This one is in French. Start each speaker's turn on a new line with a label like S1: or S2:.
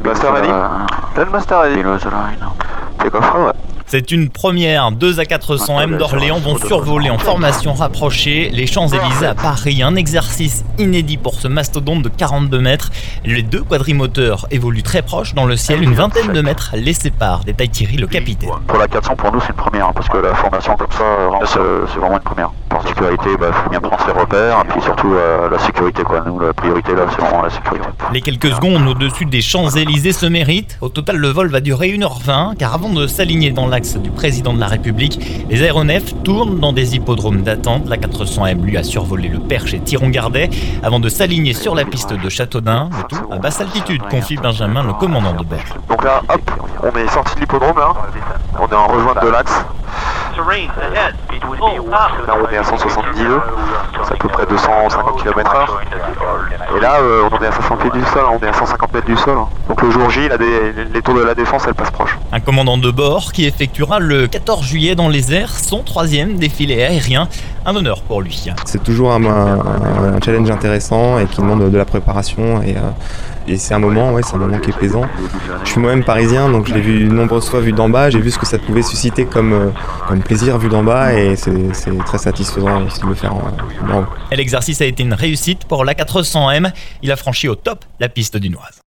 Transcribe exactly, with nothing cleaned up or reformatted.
S1: Master ready? Then master ready. Take off, ouais.
S2: C'est une première. deux A quatre cents M d'Orléans vont survoler en formation rapprochée les Champs-Élysées à Paris. Un exercice inédit pour ce mastodonte de quarante-deux mètres. Les deux quadrimoteurs évoluent très proches dans le ciel. Une vingtaine de mètres les séparent, détaille Thierry, le capitaine.
S3: Pour la quatre cents, pour nous, c'est une première, hein, parce que la formation comme ça, c'est, c'est vraiment une première. Par sécurité, il bah, faut bien prendre ses repères, et puis surtout euh, la sécurité, quoi. Nous, la priorité, là, c'est vraiment la sécurité.
S2: Les quelques secondes au-dessus des Champs-Élysées se méritent. Au total, le vol va durer une heure vingt, car avant de s'aligner dans l'axe du président de la République, les aéronefs tournent dans des hippodromes d'attente. La quatre cents M lui a survolé le Perche et Thiron-Gardet avant de s'aligner sur la piste de Châteaudun, le tout à basse altitude, confie Benjamin, le commandant de bord.
S1: Donc là, hop, on est sorti de l'hippodrome, là. On est en rejointe de l'axe. Là, on est à cent soixante-dix-deux, c'est à peu près deux cent cinquante kilomètres heure. Et là, euh, on est à cinq cents pieds du sol, on est à cent cinquante mètres du sol. Donc le jour J, là, des, les tours de la Défense, elles passent proches.
S2: Un commandant de bord qui effectuera le quatorze juillet dans les airs son troisième défilé aérien. Un honneur pour lui.
S4: C'est toujours un, un, un challenge intéressant et qui demande de la préparation. Et, euh, et c'est un moment, ouais, c'est un moment qui est plaisant. Je suis moi-même parisien, donc je l'ai vu de nombreuses fois vu d'en bas. J'ai vu ce que ça pouvait susciter comme, euh, comme plaisir vu d'en bas et c'est, c'est très satisfaisant aussi de le faire en, en haut.
S2: L'exercice a été une réussite pour l'A quatre cents M. Il a franchi au top la piste dunoise.